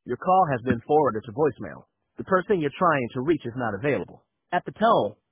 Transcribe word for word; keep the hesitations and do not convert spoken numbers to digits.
Your call has been forwarded to voicemail. The person you're trying to reach is not available. At the tone,